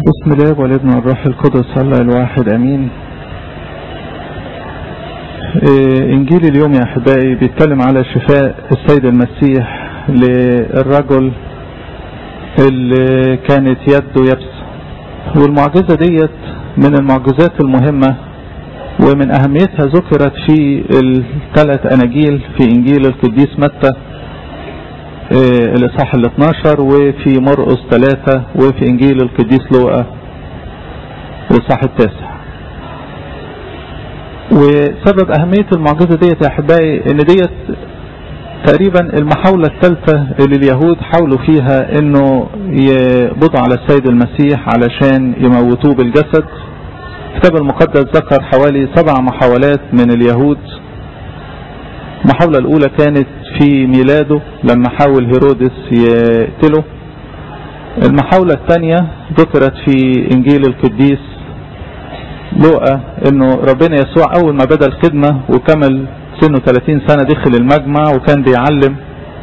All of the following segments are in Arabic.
بسم الله والابن والروح القدس الله الواحد امين. انجيل اليوم يا احبائي بيتكلم على شفاء السيد المسيح للرجل اللي كانت يده يبس، والمعجزة ديت من المعجزات المهمة ومن اهميتها ذكرت في الثلاث اناجيل، في انجيل القديس متى الاصحاح 12 وفي مرقس 3 وفي انجيل القديس لوقا الاصحاح 9. وسبب اهمية المعجزة ديت يا احبائي ان ديت تقريبا المحاولة الثالثة اللي اليهود حاولوا فيها انه يقبضوا على السيد المسيح علشان يموتوه بالجسد. الكتاب المقدس ذكر حوالي 7 محاولات من اليهود. المحاولة الاولى كانت في ميلاده لما حاول هيرودس يقتله. المحاولة الثانية ذكرت في انجيل القديس لوقا انه ربنا يسوع اول ما بدأ الخدمة وكمل سنه 30 سنة دخل المجمع وكان بيعلم،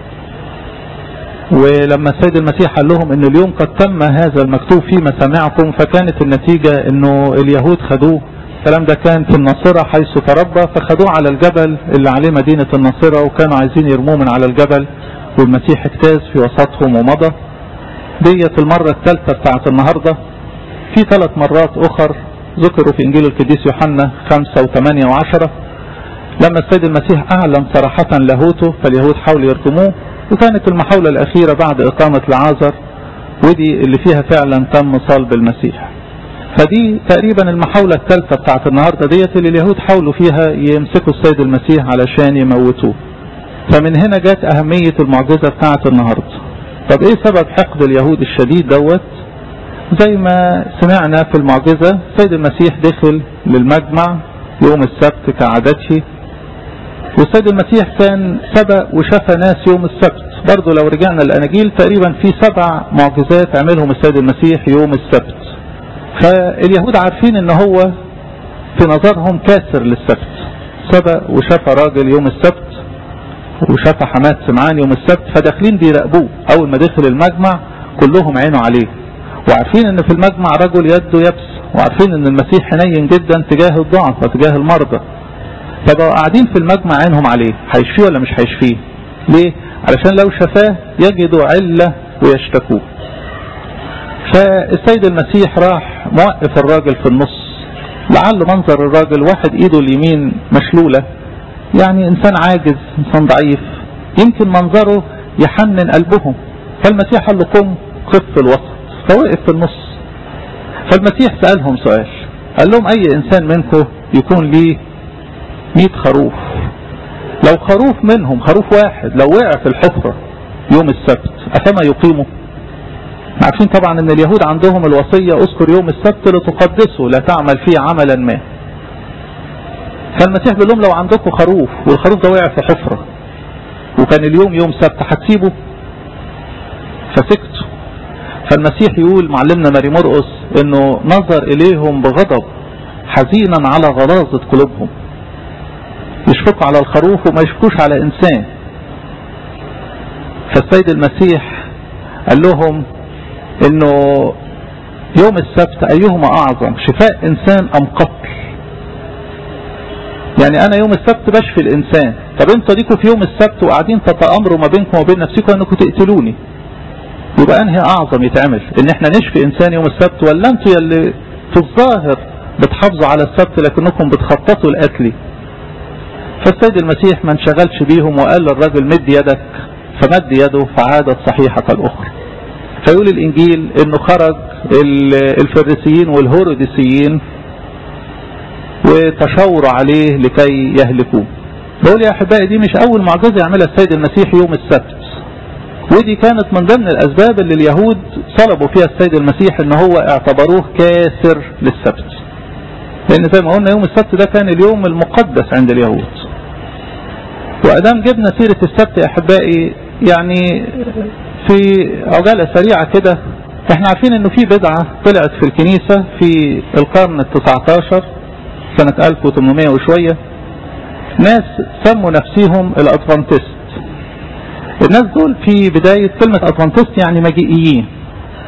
ولما السيد المسيح قال لهم ان اليوم قد تم هذا المكتوب في مسامعكم، فكانت النتيجة انه اليهود خدوه. الكلام ده كان في الناصرة حيث تربى، فخدوه على الجبل اللي عليه مدينة الناصرة وكانوا عايزين يرموه من على الجبل، والمسيح اجتاز في وسطهم ومضى. ديت المرة الثالثة بتاعت النهاردة. في 3 مرات اخر ذكروا في انجيل القديس يوحنا 5 و8 و10 لما السيد المسيح اعلن صراحة لاهوته فاليهود حاولوا يرجموه. وكانت المحاولة الاخيرة بعد اقامة لعازر، ودي اللي فيها فعلا تم صلب المسيح. فدي تقريبا المحاولة الثالثة بتاعت النهاردة ديت اللي اليهود حاولوا فيها يمسكوا السيد المسيح علشان يموتوه. فمن هنا جت اهمية المعجزة بتاعت النهاردة. طب ايه سبب حقد اليهود الشديد دوت؟ زي ما سمعنا في المعجزة السيد المسيح دخل للمجمع يوم السبت كعادته، والسيد المسيح كان سبق وشفى ناس يوم السبت. برضو لو رجعنا الاناجيل تقريبا في 7 معجزات عملهم السيد المسيح يوم السبت. فاليهود عارفين ان هو في نظرهم كاسر للسبت، سبق وشفى راجل يوم السبت وشفى حماد سمعان يوم السبت، فداخلين بيراقبوه. اول ما دخل المجمع كلهم عينوا عليه، وعارفين ان في المجمع رجل يده يبس، وعارفين ان المسيح حنين جدا تجاه الضعف وتجاه المرضى. فبقوا قاعدين في المجمع عينهم عليه، هيشفيه ولا مش هيشفيه؟ ليه؟ علشان لو شفاه يجدوا علة ويشتكوه. فالسيد المسيح راح موقف الراجل في النص. لعل منظر الراجل واحد ايده اليمين مشلولة، يعني انسان عاجز، انسان ضعيف، يمكن منظره يحنن قلبهم. فالمسيح قال له قم خف في الوسط، فوقف في النص. فالمسيح سألهم سؤال، قال لهم اي انسان منكم يكون ليه 100 خروف، لو خروف منهم خروف واحد لو وقع في الحفرة يوم السبت أفما يقيمه؟ عارفين طبعا ان اليهود عندهم الوصية اذكر يوم السبت لتقدسه لا تعمل فيه عملا ما. فالمسيح بيقول لهم لو عندكم خروف والخروف ده وقع في حفرة وكان اليوم يوم سبت هتسيبه؟ فسكتوا. فالمسيح يقول معلمنا ماري مرقس انه نظر اليهم بغضب حزينا على غلاظة قلوبهم. يشفقوا على الخروف وما يشفقوش على انسان. فالسيد المسيح قال لهم انه يوم السبت ايهما اعظم، شفاء انسان ام قتل؟ يعني انا يوم السبت بشفي الانسان، طب انتوا ليكوا في يوم السبت وقاعدين تتامروا ما بينكم وبين نفسكم انكم تقتلوني، يبقى انهي اعظم يتعمل؟ ان احنا نشفي انسان يوم السبت، ولا انتوا يلي في الظاهر بتحافظوا على السبت لكنكم بتخططوا القتل؟ فالسيد المسيح ما انشغلش بيهم وقال للرجل مد يدك، فمد يده فعادت صحيحة كالأخرى. فيقول الإنجيل إنه خرج الفريسيين والهروديسيين وتشاوروا عليه لكي يهلكوه. بقول يا أحبائي دي مش أول معجزة يعملها السيد المسيح يوم السبت، ودي كانت من ضمن الأسباب اللي اليهود صلبوا فيها السيد المسيح، إن هو اعتبروه كاسر للسبت، لأن زي ما قلنا يوم السبت ده كان اليوم المقدس عند اليهود. وأدام جبنا سيرة السبت يا أحبائي، يعني في عجالة سريعة كده، احنا عارفين انه في بدعة طلعت في الكنيسة في القرن ال19 سنة 1800 وشوية، ناس سموا نفسهم الأدفانتست. الناس دول في بداية كلمة أدفانتست يعني مجيئيين،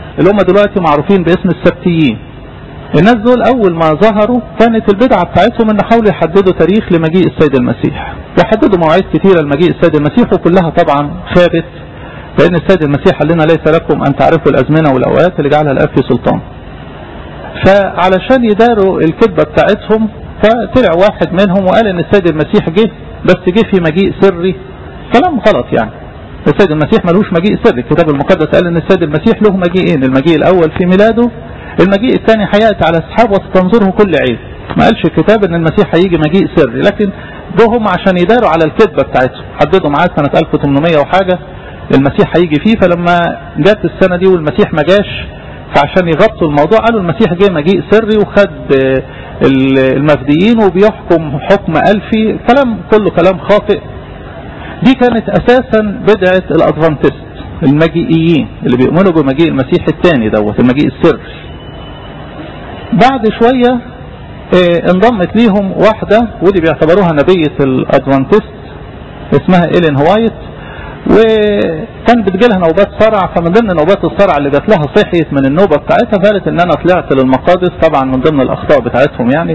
اللي هم دلوقتي معروفين باسم السبتيين. الناس دول اول ما ظهروا كانت البدعة بتاعتهم ان حاولوا يحددوا تاريخ لمجيء السيد المسيح، وحددوا مواعيد كتيرة لمجيء السيد المسيح وكلها طبعا خابت، لان السيد المسيح قال لنا ليس لكم ان تعرفوا الازمنة والاوقات اللي جعلها الاب في سلطان. فعلشان يداروا الكذبة بتاعتهم فطلع واحد منهم وقال ان السيد المسيح جه، بس جه في مجيء سري. كلام غلط يعني. السيد المسيح ملوش مجيء سري. الكتاب المقدس قال ان السيد المسيح له مجيئين، المجيء الاول في ميلاده، المجيء الثاني هياتي على السحاب وستنظره كل عين. ما قالش الكتاب ان المسيح هيجي مجيء سري، لكن ده هم عشان يداروا على الكذبة بتاعتهم حددوا معاه سنة 1800 وحاجة المسيح هيجي فيه. فلما جت السنة دي والمسيح ما جاش، فعشان يغطوا الموضوع قالوا المسيح جه مجيء سري وخد المفديين وبيحكم حكم ألفي. كلام كله كلام خاطئ. دي كانت أساسا بدعة الأدفانتست المجيئيين اللي بيؤمنوا بمجيء المسيح الثاني دوت المجيء السري. بعد شوية انضمت ليهم واحدة ودي بيعتبروها نبية الأدفانتست اسمها إيلين هوايت، وكان بتجيلها نوبات صرع. فمن ضمن نوبات الصرع اللي جات لها صحيت من النوبة بتاعتها فقالت ان انا طلعت للمقادس، طبعا من ضمن الاخطاء بتاعتهم يعني،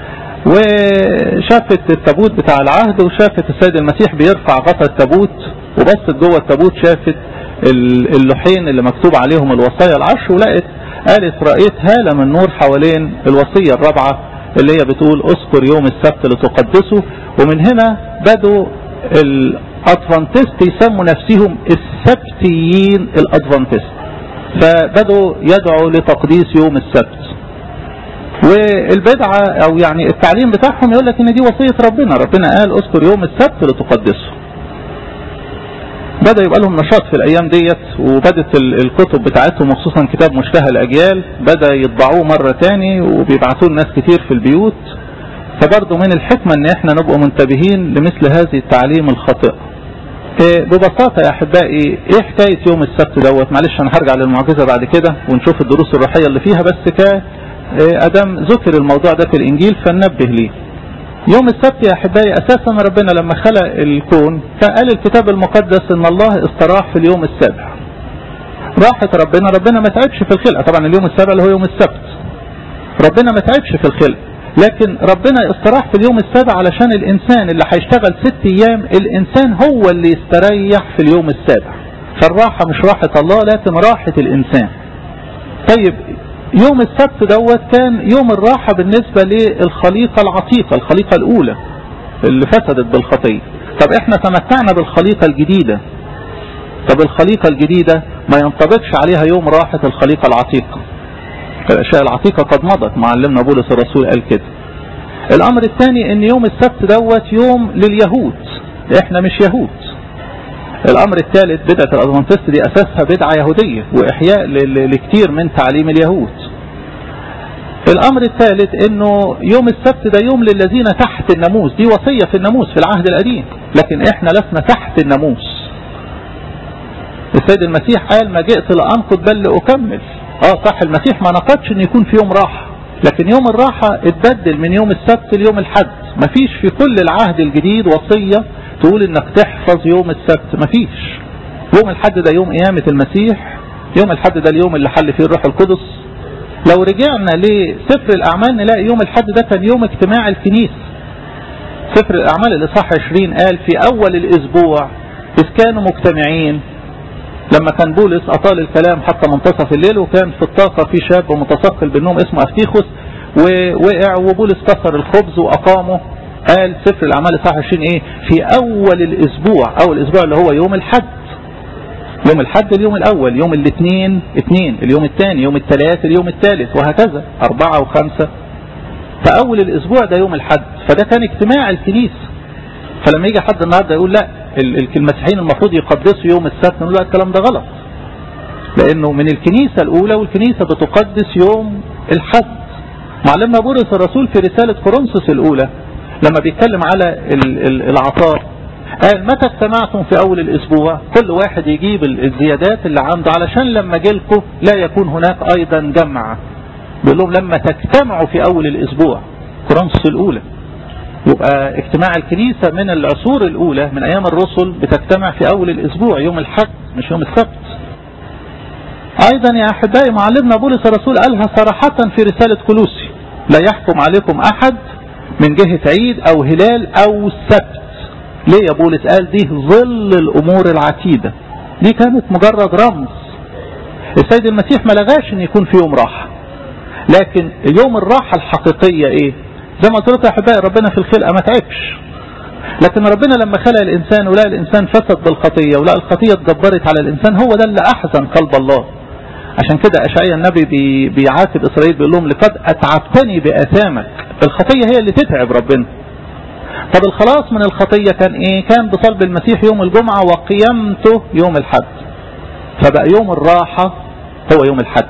وشافت التابوت بتاع العهد وشافت السيد المسيح بيرفع غطا التابوت، وبصت جوه التابوت شافت اللوحين اللي مكتوب عليهم الوصايا العشر، قالت رأيت هالة من نور حوالين الوصية الرابعة اللي هي بتقول اذكر يوم السبت لتقدسه. ومن هنا بدوا الأدفانتست يسموا نفسهم السبتيين الأدفانتست، فبدوا يدعوا لتقديس يوم السبت. والبدعة او يعني التعليم بتاعهم يقول لك ان دي وصية ربنا قال اذكر يوم السبت لتقدسه. بدأ يبقى لهم نشاط في الايام ديت، وبدت الكتب بتاعتهم وخصوصا كتاب مشتهى الاجيال بدأ يطبعوه مرة تاني وبيبعتوه لناس كتير في البيوت. فبرضه من الحكمة ان احنا نبقى منتبهين لمثل هذه التعليم الخاطئة. ببساطة يا احبائي ايه حكاية يوم السبت دوت؟ معلش انا هرجع للمعجزة بعد كده ونشوف الدروس الروحية اللي فيها، بس ادم ذكر الموضوع ده في الانجيل فننبه ليه. يوم السبت يا احبائي اساسا ربنا لما خلق الكون فقال الكتاب المقدس ان الله استراح في اليوم السابع. راحت ربنا ما تعبش في الخلق، طبعا اليوم السابع اللي هو يوم السبت ربنا ما تعبش في الخلق، لكن ربنا استراح في اليوم السابع علشان الانسان اللي هيشتغل 6 ايام الانسان هو اللي يستريح في اليوم السابع. فالراحة مش راحة الله لكن راحة الانسان. طيب يوم السبت دوت كان يوم الراحة بالنسبة للخليقة العتيقة، الخليقة الاولى اللي فسدت بالخطية. طب احنا تمتعنا بالخليقة الجديدة، طب الخليقة الجديدة ما ينطبقش عليها يوم راحة الخليقة العتيقة. الاشياء العتيقة قد مضت، معلمنا بولس الرسول قال كده. الامر الثاني ان يوم السبت دوت يوم لليهود، احنا مش يهود. الامر الثالث بدعة الادفانتست دي اساسها بدعة يهودية واحياء لكتير من تعليم اليهود. الامر الثالث انه يوم السبت ده يوم للذين تحت الناموس، دي وصية في الناموس في العهد القديم، لكن احنا لسنا تحت الناموس. السيد المسيح قال ما جئت لأنقض بل لأكمل. صح المسيح ما نقضش ان يكون في يوم راحة، لكن يوم الراحة اتبدل من يوم السبت ليوم الحد. مفيش في كل العهد الجديد وصية تقول انك تحفظ يوم السبت، مفيش. يوم الحد ده يوم قيامة المسيح، يوم الحد ده اليوم اللي حل فيه الروح القدس. لو رجعنا لسفر الأعمال نلاقي يوم الحد ده كان يوم اجتماع الكنيسة. سفر الأعمال الإصحاح 20 قال في أول الأسبوع إذ كانوا مجتمعين، لما كان بولس أطال الكلام حتى منتصف الليل، وكان في الطاقة في شاب متثقل بالنوم اسمه أفتيخوس ووقع وبولس كسر الخبز وأقامه. قال سفر الأعمال الإصحاح 20 إيه؟ في أول الأسبوع، أول الأسبوع اللي هو يوم الحد. يوم الحد اليوم الأول، يوم الاثنين اثنين، اليوم الثاني، يوم الثلاث اليوم الثالث، وهكذا 4 و5. فأول الأسبوع ده يوم الحد، فده كان اجتماع الكنيسة. فلما يجي حد النهارده يقول لا المسيحيين المفروض يقدسوا يوم السبت، نقول لا الكلام ده غلط، لأنه من الكنيسة الأولى، والكنيسة بتقدس يوم الحد. معلمنا بولس الرسول في رسالة كورنثوس الأولى لما بيتكلم على العطاء قال متى اجتمعتم في أول الأسبوع كل واحد يجيب الزيادات اللي عنده علشان لما جيلكم لا يكون هناك أيضا جمع. بيقول لهم لما تجتمعوا في أول الأسبوع، كورنثوس الأولى. يبقى اجتماع الكنيسة من العصور الأولى من أيام الرسل بتجتمع في أول الأسبوع يوم الحد مش يوم السبت. ايضا يا احبائي معلمنا بولس الرسول قالها صراحة في رسالة كولوسي: لا يحكم عليكم احد من جهة عيد او هلال او سبت. ليه يا بولس قال دي ظل الامور العتيدة؟ دي كانت مجرد رمز. السيد المسيح ما لغاش ان يكون في يوم راحة، لكن يوم الراحة الحقيقية ايه؟ زي ما قلت لكم يا احبائي ربنا في الخلقة ما تعبش، لكن ربنا لما خلق الانسان ولقى الانسان فسد بالخطية ولقى الخطية اتجبرت على الانسان، هو ده اللي احزن قلب الله. عشان كده اشعياء النبي بيعاتب اسرائيل بيقول لهم: لقد اتعبتني باثامك. الخطية هي اللي تتعب ربنا. طب الخلاص من الخطية كان ايه؟ كان بصلب المسيح يوم الجمعة وقيامته يوم الحد، فبقى يوم الراحة هو يوم الحد.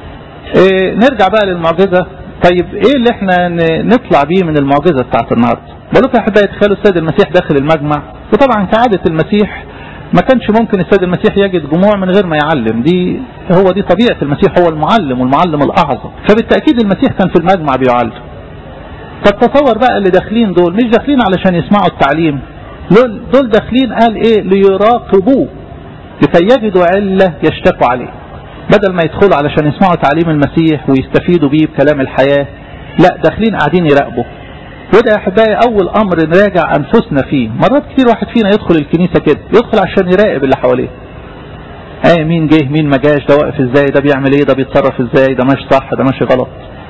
نرجع بقى للمعجزة. طيب ايه اللي احنا نطلع بيه من المعجزة بتاعت النهاردة؟ بقولوا يا احبائي تخيلوا السيد المسيح داخل المجمع، وطبعا كعادة المسيح ما كانش ممكن السيد المسيح يجد جموع من غير ما يعلم. دي طبيعة المسيح، هو المعلم والمعلم الأعظم، فبالتأكيد المسيح كان في المجمع بيعلم. طب تصور بقى اللي داخلين دول مش داخلين علشان يسمعوا التعليم، دول داخلين قال ايه؟ ليراقبوه لكي يجدوا علة يشتكوا عليه. بدل ما يدخلوا علشان يسمعوا تعليم المسيح ويستفيدوا بيه بكلام الحياة، لا داخلين قاعدين يراقبوا. وده يا احبائي اول امر نراجع انفسنا فيه. مرات كتير واحد فينا يدخل الكنيسة كده، يدخل عشان يراقب اللي حواليه. مين جه مين ما جاش، ده واقف ازاي، ده بيعمل ايه، ده بيتصرف ازاي، ده ماشي صح ده ماشي غلط.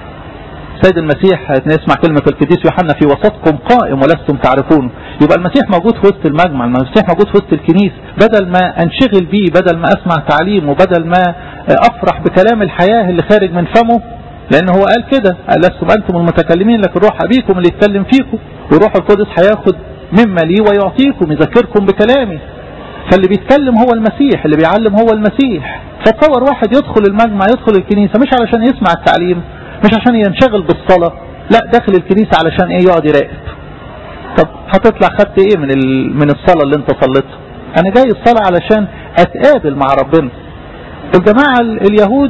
سيد المسيح نسمع كلمة القديس يوحنا: في وسطكم قائم ولستم تعرفونه. يبقى المسيح موجود في وسط المجمع، المسيح موجود في وسط الكنيسة. بدل ما انشغل بيه، بدل ما اسمع تعليمه، بدل ما افرح بكلام الحياة اللي خارج من فمه، لان هو قال كده: لستم انتم المتكلمين لكن روح ابيكم اللي يتكلم فيكم، وروح القدس هياخد مما لي ويعطيكم يذكركم بكلامي. فاللي بيتكلم هو المسيح، اللي بيعلم هو المسيح. فتصور واحد يدخل المجمع، يدخل الكنيسة مش علشان يسمع التعليم، مش عشان ينشغل بالصلاة، لا داخل الكنيسة علشان ايه؟ يقعد يراقب. طب هتطلع خدت ايه من الصلاة اللي انت صليتها؟ انا جاي الصلاة علشان اتقابل مع ربنا. الجماعة اليهود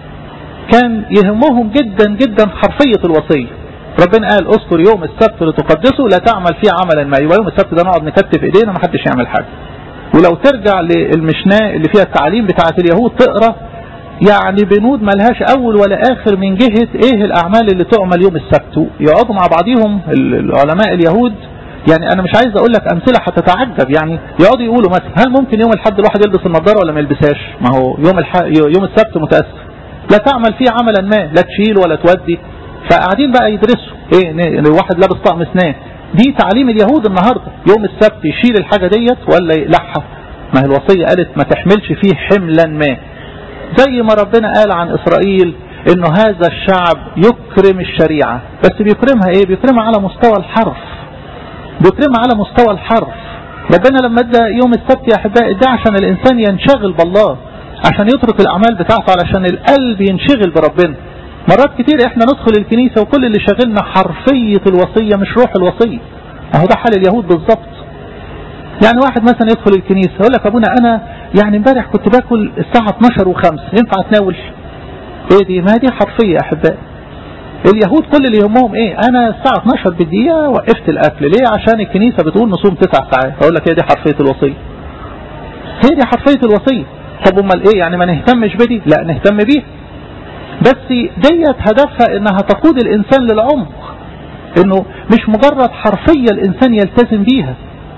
كان يهمهم جدا جدا حرفية الوصية. ربنا قال: اذكر يوم السبت لتقدسه لا تعمل فيه عملا ما. يبقى يوم السبت ده نقعد نكتف ايدينا ما حدش يعمل حاجة. ولو ترجع للمشناه اللي فيها التعليم بتاعة اليهود تقرأ يعني بنود ملهاش اول ولا اخر من جهة ايه الاعمال اللي تعمل يوم السبت. يقعدوا مع بعضهم العلماء اليهود، يعني انا مش عايز اقول لك امثلة هتتعجب. يعني يقعدوا يقولوا مثلا: هل ممكن يوم الحد الواحد يلبس النضاره ولا ما يلبسهاش؟ ما هو يوم السبت متأسف، لا تعمل فيه عملا ما، لا تشيل ولا تودي. فقاعدين بقى يدرسوا ايه الواحد لابس طقم اسنان. دي تعليم اليهود النهارده. يوم السبت يشيل الحاجة ديت ولا يقلعها؟ ما هي الوصية قالت ما تحملش فيه حملا ما. زي ما ربنا قال عن إسرائيل إنه هذا الشعب يكرم الشريعة، بس بيكرمها إيه؟ بيكرمها على مستوى الحرف، بيكرمها على مستوى الحرف. ربنا لما ادى يوم السبت يا أحبائي ده عشان الإنسان ينشغل بالله، عشان يترك الأعمال بتاعته، علشان القلب ينشغل بربنا. مرات كتير إحنا ندخل الكنيسة وكل اللي شغلنا حرفية الوصية مش روح الوصية. أهو ده حال اليهود بالظبط. يعني واحد مثلا يدخل الكنيسة يقول لك: أبونا أنا يعني امبارح كنت باكل الساعة 12:05 ينفع اتناول؟ ايه دي؟ ما دي حرفية يا احبائي. اليهود كل اللي يهمهم ايه؟ انا الساعة 12 بالدقيقة وقفت الاكل. ليه؟ عشان الكنيسة بتقول نصوم 9 ساعات. اقول لك هي دي حرفية الوصية، هي دي حرفية الوصية. طب امال ايه يعني؟ ما نهتمش بدي؟ لا نهتم بيها، بس ديت هدفها انها تقود الانسان للعمق، انه مش مجرد حرفية الانسان يلتزم بيها.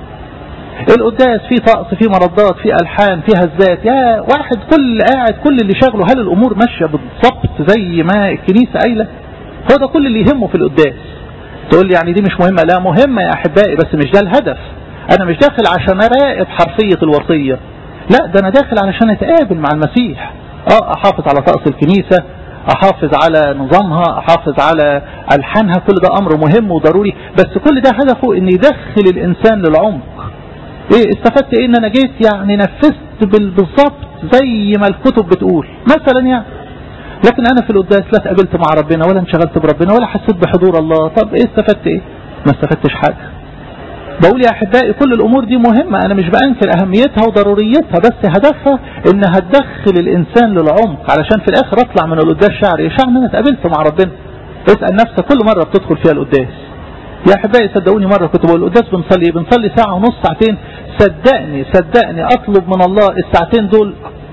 القداس فيه طقس، فيه مردات، فيه ألحان، فيه هزات. يا واحد كل قاعد كل اللي شغله هل الأمور ماشية بالضبط زي ما الكنيسة قايلة؟ هو ده كل اللي يهمه في القداس. تقول لي يعني دي مش مهمة؟ لا مهمة يا أحبائي، بس مش ده الهدف. أنا مش داخل عشان أراقب حرفية الوصية، لا ده أنا داخل علشان أتقابل مع المسيح. أحافظ على طقس الكنيسة، أحافظ على نظامها، أحافظ على ألحانها، كل ده أمر مهم وضروري، بس كل ده هدفه إن يدخل الإنسان للعمق. ايه استفدت ايه؟ ان انا جيت يعني نفذت بالضبط زي ما الكتب بتقول مثلا يعني. لكن انا في القداس لا اتقابلت مع ربنا ولا انشغلت بربنا ولا حسيت بحضور الله. طب ايه استفدت ايه؟ ما استفدتش حاجة. بقول يا احبائي كل الامور دي مهمة، انا مش بانكر اهميتها وضروريتها، بس هدفها انها تدخل الانسان للعمق، علشان في الاخر اطلع من القداس شعر ايه؟ شعر ان انا اتقابلت مع ربنا. اسأل نفسك كل مرة بتدخل فيها القداس. يا احبائي صدقوني مرة كنت بقول القداس بنصلي ساعة ونص ساعتين، صدقني اطلب من الله الساعتين دول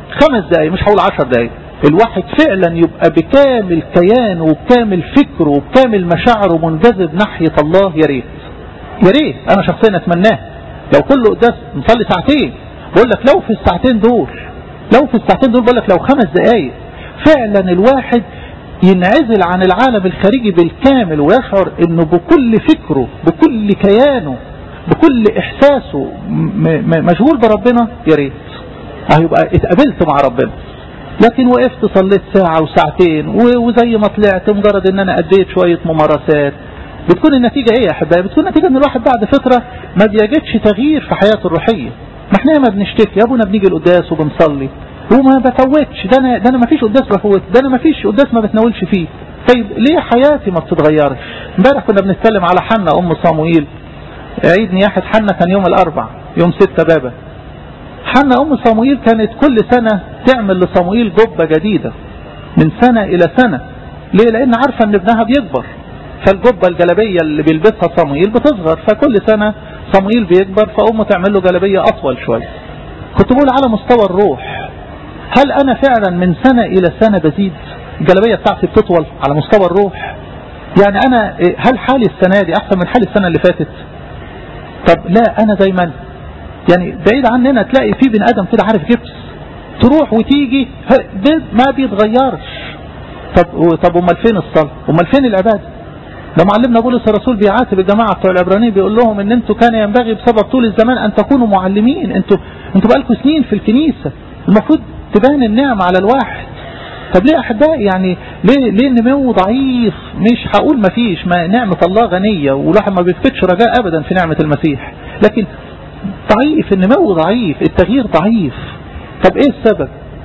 5 دقايق، مش هقول 10 دقايق، الواحد فعلا يبقى بكامل كيانه وبكامل فكره وبكامل مشاعره منجذب ناحية الله. يا ريت يا ريت، انا شخصيا اتمناه لو كل قداس نصلي ساعتين. بقول لك لو في الساعتين دول بقول لك لو 5 دقايق فعلا الواحد ينعزل عن العالم الخارجي بالكامل ويشعر انه بكل فكره بكل كيانه بكل احساسه مشغول بربنا. يا ريت هيبقى اتقابلت مع ربنا. لكن وقفت صليت ساعة وساعتين وزي ما طلعت مجرد ان انا اديت شوية ممارسات، بتكون النتيجة ايه يا احبائي؟ بتكون النتيجة ان الواحد بعد فترة ما بيجدش تغيير في حياته الروحية. ما احنا ما بنشتكي يا ابونا بنيجي القداس وبنصلي وما بفوتش، ده انا ما فيش قداس بفوت، ده انا ما فيش قداس ما بتناولش فيه. طيب ليه حياتي ما بتتغيرش؟ امبارح كنا بنتكلم على حنة ام صموئيل، عيد نياحة حنة كان يوم الاربع يوم 6 بابا. حنة ام صموئيل كانت كل سنة تعمل لصموئيل جبة جديدة من سنة الى سنة. ليه؟ لان عارفة ان ابنها بيكبر، فالجبة الجلبية اللي بيلبسها صموئيل بتصغر، فكل سنة صموئيل بيكبر فأمه تعمل له جلبية أطول شوية. كنت بقول على مستوى الروح، هل أنا فعلا من سنة إلى سنة بزيد؟ الجلبية بتاعتي بتطول على مستوى الروح؟ يعني أنا هل حالي السنة دي أحسن من حالي السنة اللي فاتت؟ طب لا، أنا دايما يعني بعيد عننا تلاقي في بني آدم كده عارف جبس، تروح وتيجي ما بيتغيرش. طب امال فين الصلاة؟ امال فين العبادة؟ ده معلمنا بولس الرسول بيعاتب الجماعة بتوع العبرانيين، بيقول لهم ان انتوا كان ينبغي بسبب طول الزمان ان تكونوا معلمين. انتوا بقالكم سنين في الكنيسة، المفروض تبان النعمة على الواحد. طب ليه احبائي؟ يعني ليه النمو ضعيف؟ مش هقول ما فيش، ما نعمة الله غنية والواحد ما بيفقدش رجاء ابدا في نعمة المسيح، لكن ضعيف، النمو ضعيف، التغيير ضعيف. طب ايه السبب؟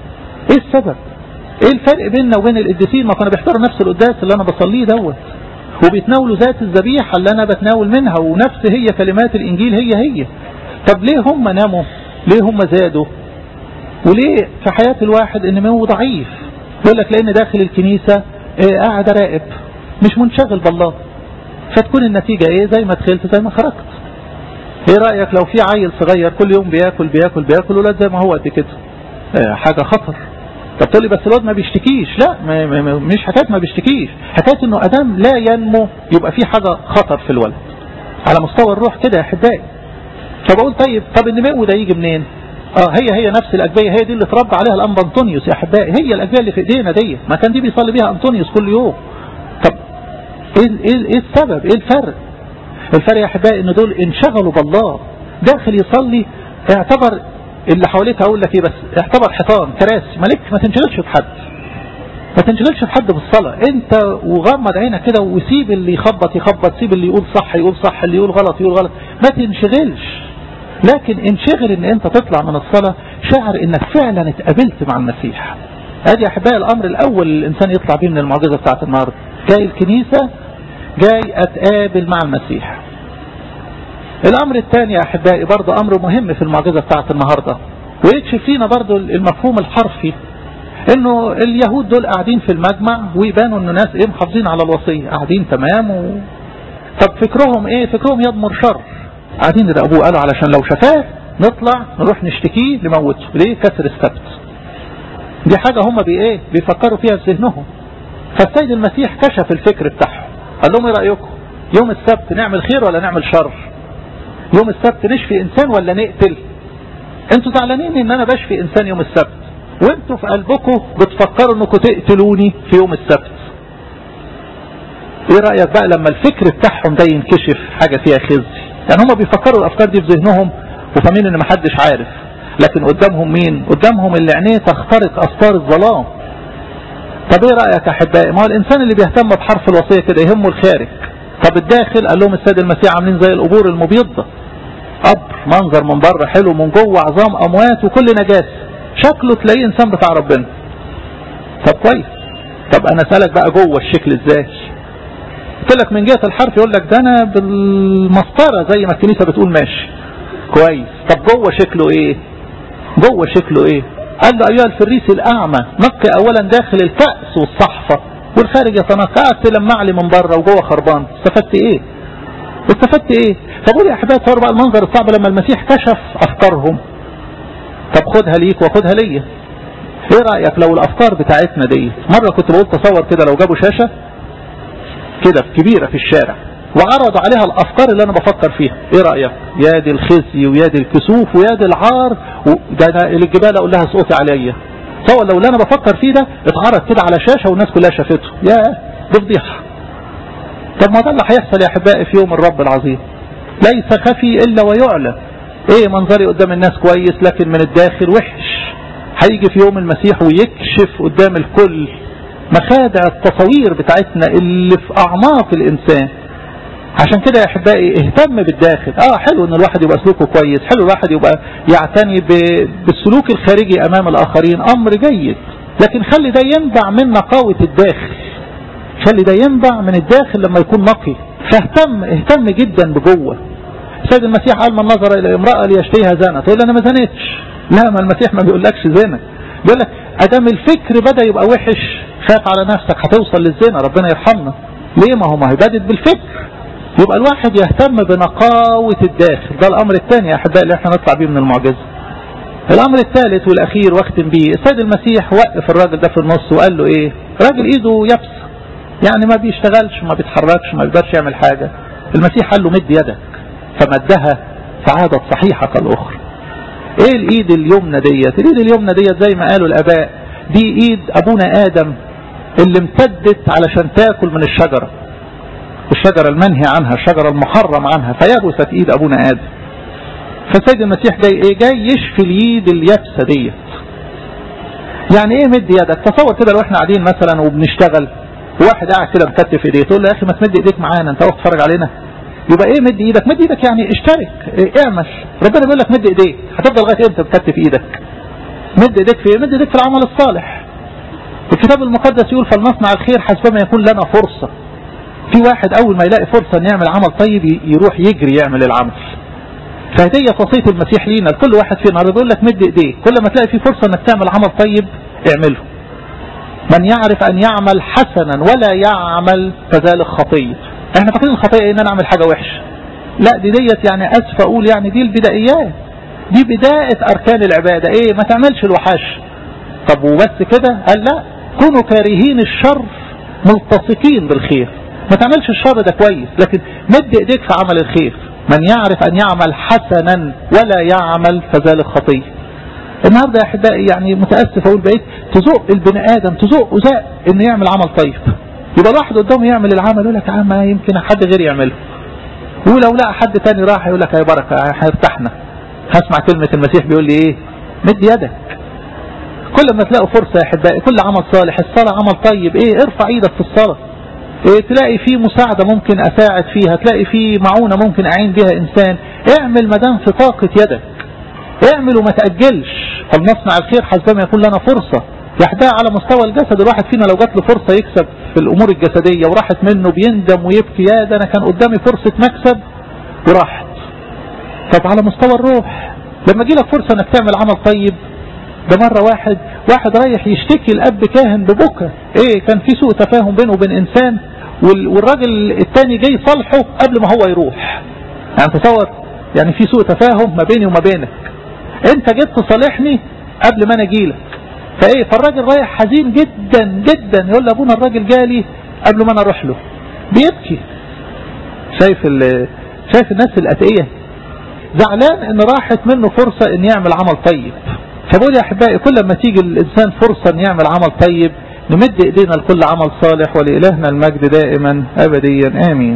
ايه الفرق بيننا وبين القديسين؟ ما كانوا بيحضروا نفس القداس اللي انا بصليه دوت، وبيتناولوا ذات الذبيحة اللي انا بتناول منها، ونفس هي كلمات الانجيل هي. طب ليه هم ناموا؟ ليه هم زادوا؟ وليه في حياة الواحد النمو ضعيف؟ يقول لك لان داخل الكنيسة قاعد راقب مش منشغل بالله، فتكون النتيجة ايه؟ زي ما دخلت زي ما خرجت. ايه رأيك لو في عيل صغير كل يوم بياكل ولاد زي ما هو قد كده؟ حاجة خطر. طب تقول لي بس الواد ما بيشتكيش. لا، مش حكاية ما بيشتكيش، حكاية انه ادام لا ينمو يبقى في حاجة خطر في الولد على مستوى الروح كده يا احبائي. فبقول طب النمو ده يجي منين؟ هي نفس الأجبية، هي دي اللي اتربى عليها الأنبا أنطونيوس يا أحبائي، هي الأجبية اللي في إيدينا دي، ما كان دي بيصلي بيها أنطونيوس كل يوم. طب إيه السبب؟ إيه الفرق يا أحبائي؟ إن دول انشغلوا بالله، داخل يصلي اعتبر اللي حواليك، أقول لك إيه بس، اعتبر حيطان كراسي، مالك ما تنشغلش بحد، ما تنشغلش بحد بالصلاة، أنت وغمض عينك كده وسيب اللي يخبط، سيب اللي يقول صح، اللي يقول غلط، ما تنشغلش. لكن انشغل ان انت تطلع من الصلاة شعر انك فعلا اتقابلت مع المسيح. ادي يا احبائي الامر الاول اللي الانسان يطلع بيه من المعجزة بتاعت النهاردة، جاي الكنيسة جاي اتقابل مع المسيح. الامر الثاني يا احبائي برضه امر مهم في المعجزة بتاعت النهاردة، ويكشف لنا برضه المفهوم الحرفي، انه اليهود دول قاعدين في المجمع ويبانوا انه ناس محافظين على الوصية، قاعدين تمام طب فكرهم ايه؟ فكرهم يضمر شر، قاعدين يراقبوه، قالوا علشان لو شفاه نطلع نروح نشتكيه نموته، ليه؟ كسر السبت. دي حاجة هم بيفكروا فيها في ذهنهم. فالسيد المسيح كشف الفكر بتاعهم، قال لهم ايه رأيكم؟ يوم السبت نعمل خير ولا نعمل شر؟ يوم السبت نشفي انسان ولا نقتل؟ انتوا زعلانين ان انا بشفي انسان يوم السبت، وانتوا في قلبكم بتفكروا انكم تقتلوني في يوم السبت. ايه رأيك بقى لما الفكر بتاعهم ده ينكشف؟ حاجة فيها خزي. يعني هم بيفكروا الافكار دي في ذهنهم وفاهمين ان محدش عارف، لكن قدامهم مين؟ قدامهم اللي عينيه تخترق استار الظلام. طب ايه رأيك يا احبائي؟ ما هو الانسان اللي بيهتم بحرف الوصية كده يهمه الخارج. طب الداخل قال لهم السيد المسيح عاملين زي القبور المبيضة، قبر منظر من بره حلو، من جوه عظام اموات وكل نجاسة، شكله تلاقيه انسان بتاع ربنا. طب كويس، طب انا اسالك بقى جوه الشكل ازاي؟ قلت لك من جهة الحرف يقول لك ده انا بالمسطرة زي ما الكنيسة بتقول ماشي كويس. طب جوه شكله ايه؟ قال له ايها الفريس الاعمى نقي اولا داخل الكأس والصحفة والخارج يتنقى، تلمع لي من بره وجوه خربان، استفدت ايه؟ فقول يا احبائي تصور بقى المنظر الصعب لما المسيح كشف افكارهم. طب خدها ليك وخدها ليا، ايه رأيك لو الافكار بتاعتنا دي، مرة كنت بقول تصور كده لو جابوا شاشة كده كبيرة في الشارع وعرضوا عليها الافكار اللي انا بفكر فيها، ايه رأيك؟ يا دي الخزي ويا دي الكسوف ويا دي العار، ده انا الجبال اقول لها اسقطي عليا. تصور لو اللي انا بفكر فيه ده اتعرض كده على شاشة والناس كلها شافته، يا دي فضيحة. طب ما ده اللي هيحصل يا احبائي في يوم الرب العظيم، ليس خفي الا ويعلن. ايه منظري قدام الناس كويس لكن من الداخل وحش. هيجي في يوم المسيح ويكشف قدام الكل مخادع التصوير بتاعتنا اللي في اعماق الانسان. عشان كده يا احبائي اهتم بالداخل. حلو ان الواحد يبقى سلوكه كويس، حلو الواحد يبقى يعتني بالسلوك الخارجي امام الاخرين، امر جيد، لكن خلي ده ينبع من نقاوة الداخل، خلي ده ينبع من الداخل لما يكون نقي. اهتم جدا بجوه. السيد المسيح قال من نظر الى امرأة ليشتهيها زنا، تقول انا ما زنتش، لا، ما المسيح ما بيقولكش زنا، بيقول لك ادام الفكر بدأ يبقى وحش خاف على نفسك هتوصل للزنا، ربنا يرحمنا. ليه؟ ما هو ما هي بدت بالفكر. يبقى الواحد يهتم بنقاوة الداخل. ده الامر الثاني يا احبائي اللي احنا نطلع بيه من المعجزة. الامر الثالث والاخير واختم بيه، السيد المسيح وقف الراجل ده في النص وقال له ايه؟ راجل ايده يابسه، يعني ما بيشتغلش ما بيتحركش ما بيقدرش يعمل حاجة. المسيح قال له مد يدك، فمدها فعادت صحيحة كالأخرى. ايه الايد اليمنى ديت؟ الايد اليمنى ديت زي ما قالوا الاباء دي ايد ابونا ادم اللي امتدت علشان تاكل من الشجرة المنهي عنها، الشجرة المحرم عنها، فيبست ايد ابونا ادم. فالسيد المسيح جاي ايه؟ جاي يشفي اليد اليابسة ديت. يعني ايه مد يدك؟ تصور كده لو احنا قاعدين مثلا وبنشتغل وواحد قاعد كده مكتف ايديه، تقول له يا اخي ما تمد ايديك معانا، انت واقف تتفرج علينا. يبقى ايه مد ايدك؟ مد ايدك يعني اشترك، اعمل. ربنا بيقول لك مد ايديك، هتفضل لغايه امتى مكتف ايدك؟ مد ايديك في ايه؟ مد ايديك في العمل الصالح. الكتاب المقدس يقول فلنصنع الخير حسبما يكون لنا فرصه. في واحد اول ما يلاقي فرصه ان يعمل عمل طيب يروح يجري يعمل العمل. فهديه وصيه المسيح لينا لكل واحد فينا، بيقول لك مد ايديك، كل ما تلاقي في فرصه انك تعمل عمل طيب اعمله. من يعرف ان يعمل حسنا ولا يعمل فذلك خطيه. احنا فاكرين الخطيه ان انا اعمل حاجه وحشه، لا ديت يعني اسف اقول يعني دي البدايات، دي بدايه اركان العباده. ايه؟ ما تعملش الوحش. طب وبس كده؟ قال لا، كونوا كارهين الشر ملتصقين بالخير. ما تعملش الشر ده كويس، لكن مد ايديك في عمل الخير. من يعرف ان يعمل حسنا ولا يعمل فذلك خطيه. النهارده يا احبائي يعني متاسف اقول بقيت تزق البني ادم، تزق انه يعمل عمل طيب. يبقى الواحد قدامه يعمل العمل يقول لك ما يمكن حد غير يعمله، ولو لقى حد تاني راح يقول لك يا بركه هيرتاحنا. هسمع كلمه المسيح بيقول لي ايه؟ مد يدك. كل ما تلاقوا فرصه يا احبائي، كل عمل صالح، الصلاه عمل طيب، ايه؟ ارفع ايدك في الصلاه. ايه؟ تلاقي فيه مساعده ممكن اساعد فيها، تلاقي فيه معونه ممكن اعين بها انسان، اعمل ما دام في طاقه يدك، اعمل وما تاجلش. فلنصنع الخير حسبما يكون لنا فرصه. يحدها على مستوى الجسد. الواحد فينا لو جات له فرصه يكسب في الامور الجسديه وراحت منه بيندم ويبكي، يا ده انا كان قدامي فرصه مكسب وراحت. طب على مستوى الروح لما يجي لك فرصه انك تعمل عمل طيب، ده مره واحد رايح يشتكي الاب كاهن ببكى، ايه؟ كان في سوء تفاهم بينه وبين انسان، والراجل الثاني جاي صالحه قبل ما هو يروح. يعني تصور يعني في سوء تفاهم ما بيني وما بينك، انت جيت تصالحني قبل ما انا اجيلك. فايه؟ فالراجل رايح حزين جدا جدا، يقول لابونا الراجل جالي قبل ما انا اروح له، بيبكي. شايف الناس الاتقيه، زعلان ان راحت منه فرصه ان يعمل عمل طيب. فبقول يا احبائي كل ما تيجي الانسان فرصه ان يعمل عمل طيب نمد ايدينا لكل عمل صالح، ولإلهنا المجد دائما ابديا امين.